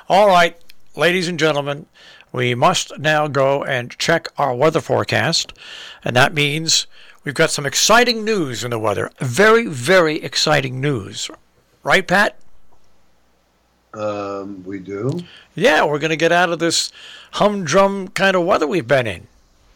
All right, ladies and gentlemen, we must now go and check our weather forecast, and that means we've got some exciting news in the weather. Very, very exciting news. Right, Pat? We do. Yeah, we're going to get out of this humdrum kind of weather we've been in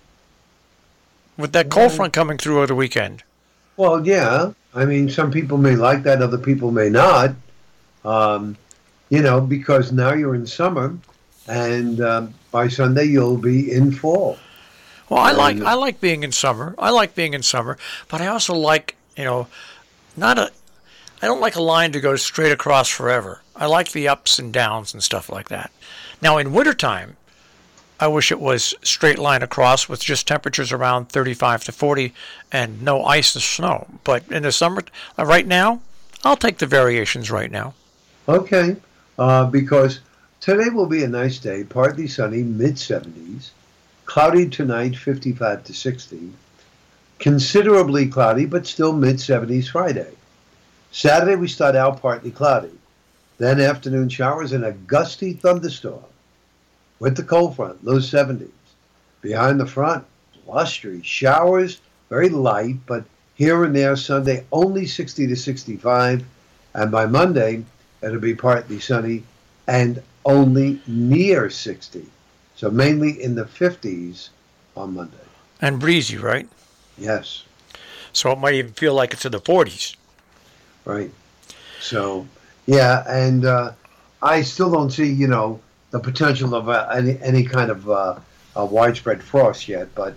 with that cold Well, front coming through over the weekend. well, yeah. I mean, some people may like that, other people may not. Um, because now you're in summer, and by Sunday you'll be in fall. Well, I And like being in summer. I like being in summer, but I also like, not a I don't like a line to go straight across forever. I like the ups and downs and stuff like that. Now in wintertime, I wish it was straight line across with just temperatures around 35 to 40 and no ice or snow. But in the summer, right now, I'll take the variations right now. okay, because today will be a nice day, partly sunny, mid 70s, cloudy tonight, 55 to 60, considerably cloudy, but still mid 70s Friday. Saturday we start out partly cloudy, then afternoon showers and a gusty thunderstorm with the cold front, low 70s. Behind the front, blustery showers, very light, but here and there Sunday only 60 to 65, and by Monday it'll be partly sunny and only near 60. So mainly in the 50s on Monday. And breezy, right? Yes, So it might even feel like it's in the 40s. right. So, yeah, and I still don't see, the potential of any kind of widespread frost yet. But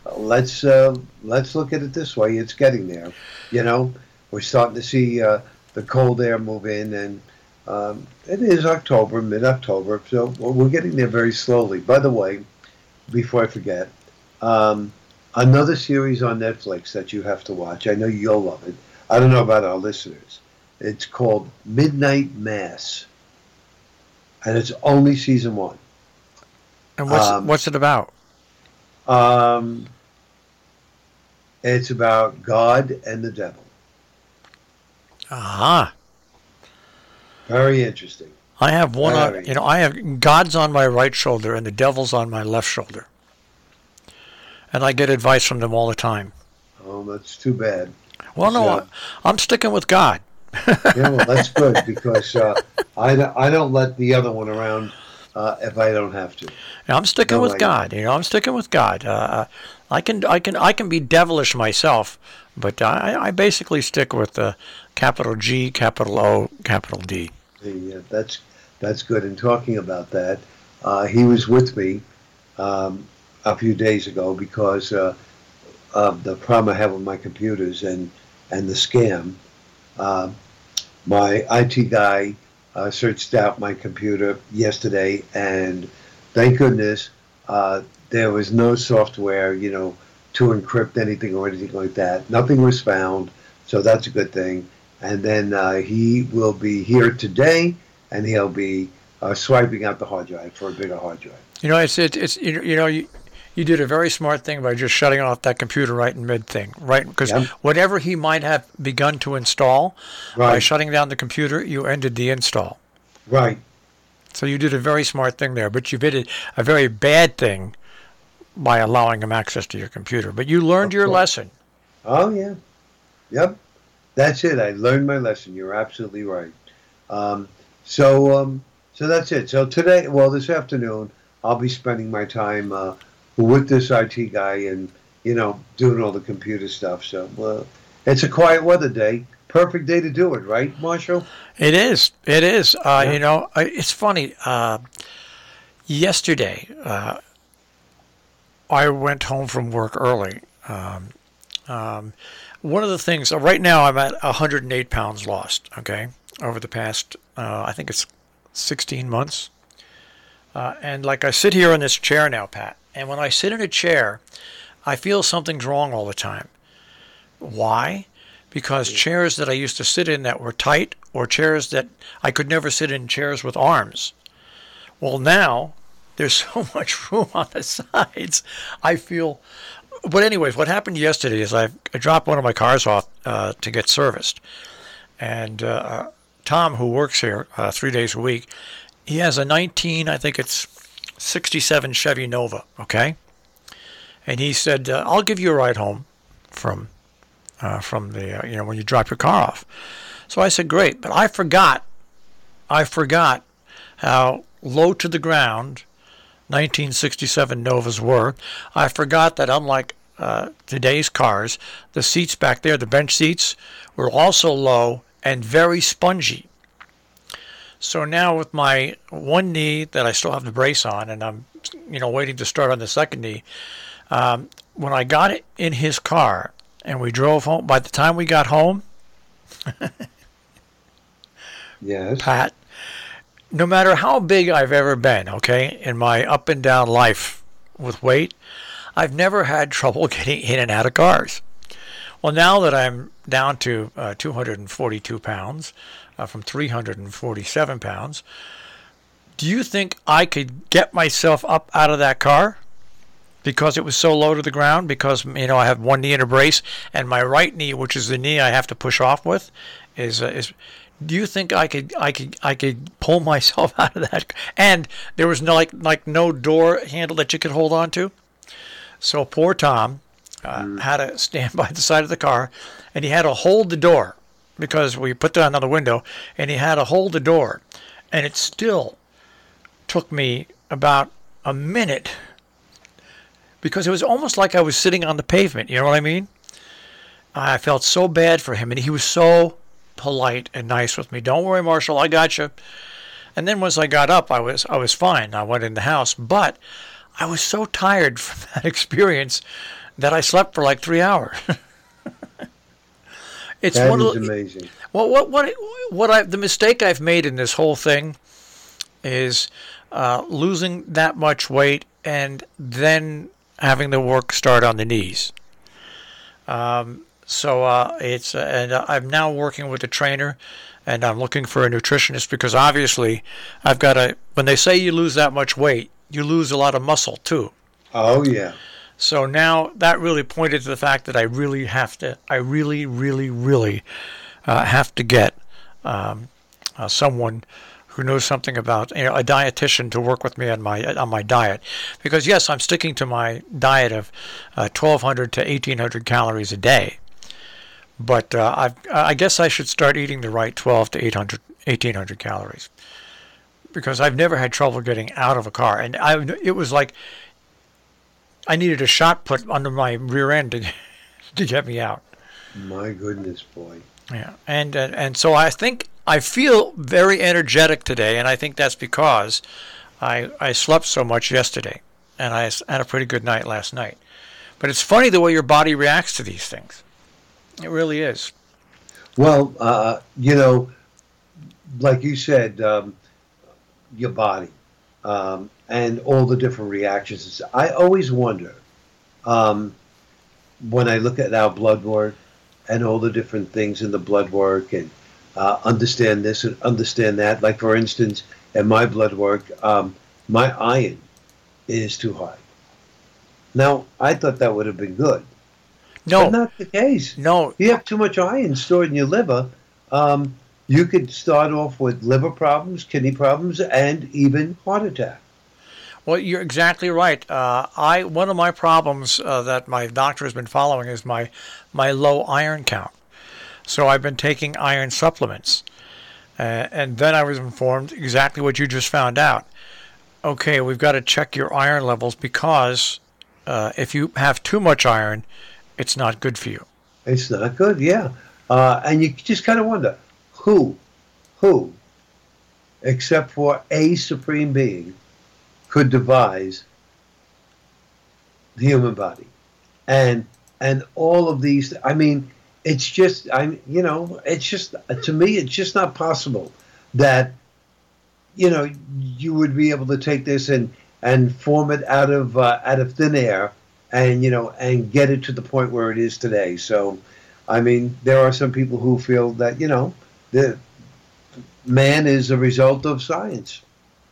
let's look at it this way: it's getting there. You know, we're starting to see the cold air move in, and it is October, mid-October, so we're getting there very slowly. By the way, before I forget, another series on Netflix that you have to watch. I know you'll love it. I don't know about our listeners. It's called Midnight Mass, and it's only season one. And Um, what's it about? um, it's about God and the devil. Aha. Very interesting. I have one on, Very. I have God's on my right shoulder and the devil's on my left shoulder. And I get advice from them all the time. Oh, that's too bad. Well, no, So, I'm sticking with God. yeah, well, that's good because I don't let the other one around if I don't have to. I'm sticking No, with God. I'm sticking with God. I can be devilish myself, but I basically stick with capital G, capital O, capital D. That's good. And talking about that, he was with me a few days ago because of the problem I have with my computers and the scam. Uh, my IT guy searched out my computer yesterday, and thank goodness there was no software, to encrypt anything or anything like that. Nothing was found, so that's a good thing. And then he will be here today, and he'll be swiping out the hard drive for a bigger hard drive. It's you did a very smart thing by just shutting off that computer right in mid thing, right? Because Yeah, whatever he might have begun to install, by right, shutting down the computer, you ended the install. right, So you did a very smart thing there, but you did a very bad thing by allowing him access to your computer. But you learned of your course. lesson. Oh yeah, yep. That's it. I learned my lesson. You're absolutely right. Um, so that's it. So today, well, this afternoon, I'll be spending my time with this IT guy and doing all the computer stuff. So it's a quiet weather day. Perfect day to do it, right, Marshall? It is. It is. Yeah. It's funny. Yesterday, I went home from work early. Um, One of the things, right now I'm at 108 pounds lost, okay, over the past, I think it's 16 months. And like I sit here in this chair now, Pat, and when I sit in a chair, I feel something's wrong all the time. Why? Because chairs that I used to sit in that were tight, or chairs that I could never sit in chairs with arms. Well, now there's so much room on the sides. I feel. But anyways, what happened yesterday is I dropped one of my cars off to get serviced, and Tom, who works here 3 days a week, He has a 19, I think it's 67 Chevy Nova, okay? And he said, I'll give you a ride home from the, when you drop your car off. So I said, great. But I forgot how low to the ground 1967 Novas were. I forgot that unlike today's cars, the seats back there, the bench seats, were also low and very spongy. So now with my one knee that I still have the brace on, and I'm, waiting to start on the second knee, when I got it in his car and we drove home, by the time we got home, Yes. Pat, no matter how big I've ever been, okay, in my up and down life with weight, I've never had trouble getting in and out of cars. Well, now that I'm down to 242 pounds from 347 pounds, do you think I could get myself up out of that car because it was so low to the ground? Because, I have one knee in a brace, and my right knee, which is the knee I have to push off with, is do you think I could pull myself out of that? And there was no like no door handle that you could hold on to. So poor Tom had to stand by the side of the car, and he had to hold the door because we put that on the window, and he had to hold the door, and it still took me about a minute because it was almost like I was sitting on the pavement. You know what I mean? I felt so bad for him, and he was so polite and nice with me. Don't worry, Marshall, I got you. And then once I got up, I was fine. I went in the house, but I was so tired from that experience that I slept for like 3 hours. It's That one is of the, amazing. well, the mistake I've made in this whole thing is losing that much weight and then having the work start on the knees. And I'm now working with a trainer, and I'm looking for a nutritionist because obviously when they say you lose that much weight, you lose a lot of muscle too. Oh, yeah. So now that really pointed to the fact that I really, really have to get someone who knows something about, a dietitian to work with me on my diet, because yes, I'm sticking to my diet of 1,200 to 1,800 calories a day, but I guess I should start eating the right 12 to 1,800 calories, because I've never had trouble getting out of a car, and it was like I needed a shot put under my rear end to get me out. My goodness, boy. Yeah, and so I feel very energetic today, and I think that's because I slept so much yesterday, and I had a pretty good night last night. But it's funny the way your body reacts to these things. It really is. Well, like you said, your body and all the different reactions. I always wonder when I look at our blood work and all the different things in the blood work and understand this and understand that. Like, for instance, in my blood work, my iron is too high. Now, I thought that would have been good. No. But not the case. No. You have too much iron stored in your liver. You could start off with liver problems, kidney problems, and even heart attack. Well, you're exactly right. One of my problems that my doctor has been following is my low iron count. So I've been taking iron supplements. And then I was informed exactly what you just found out. Okay, we've got to check your iron levels because if you have too much iron, it's not good for you. It's not good, yeah. And you just kind of wonder, who, except for a supreme being, could devise the human body? And all of these, I mean, it's just, it's just, to me, it's just not possible that, you would be able to take this and form it out of thin air and, and get it to the point where it is today. So, I mean, there are some people who feel that, the man is a result of science.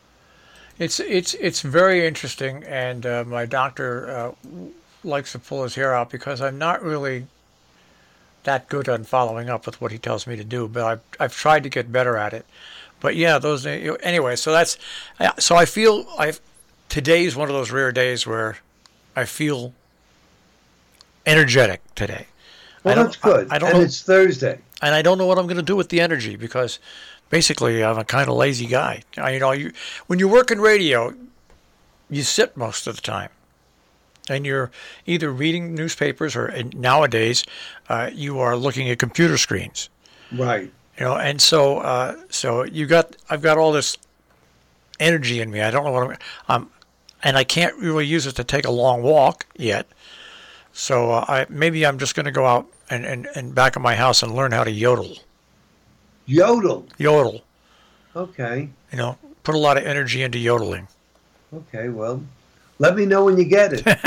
It's very interesting, and my doctor likes to pull his hair out because I'm not really that good on following up with what he tells me to do, but I've tried to get better at it. But yeah, those anyway. So that's so I feel today's one of those rare days where I feel energetic today. Well, that's good. I don't and know, it's Thursday. and I don't know what I'm going to do with the energy because basically I'm a kind of lazy guy. When you work in radio, you sit most of the time, and you're either reading newspapers or nowadays you are looking at computer screens. Right. And so I've got all this energy in me. I don't know what and I can't really use it to take a long walk yet. So maybe I'm just going to go out and back of my house and learn how to yodel. Yodel. Okay. Put a lot of energy into yodeling. Okay, well, let me know when you get it.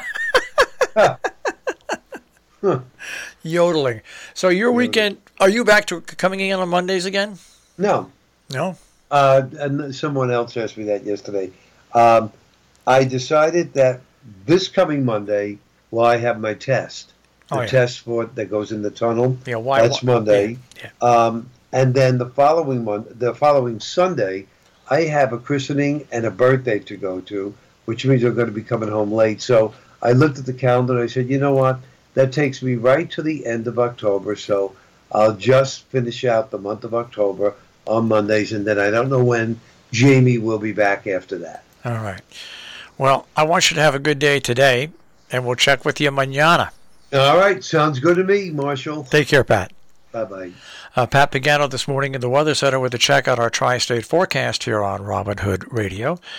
Yodeling. So your weekend, are you back to coming in on Mondays again? No. No? And someone else asked me that yesterday. I decided that this coming Monday, I have my test. The test for that goes in the tunnel. Yeah, why? That's Monday. Yeah. And then the following Sunday, I have a christening and a birthday to go to, which means I'm going to be coming home late. So I looked at the calendar and I said, you know what? That takes me right to the end of October. So I'll just finish out the month of October on Mondays, and then I don't know when Jamie will be back after that. All right. Well, I want you to have a good day today, and we'll check with you mañana. All right. Sounds good to me, Marshall. Take care, Pat. Bye-bye. Pat Pagano this morning in the Weather Center with a check out our tri-state forecast here on Robin Hood Radio.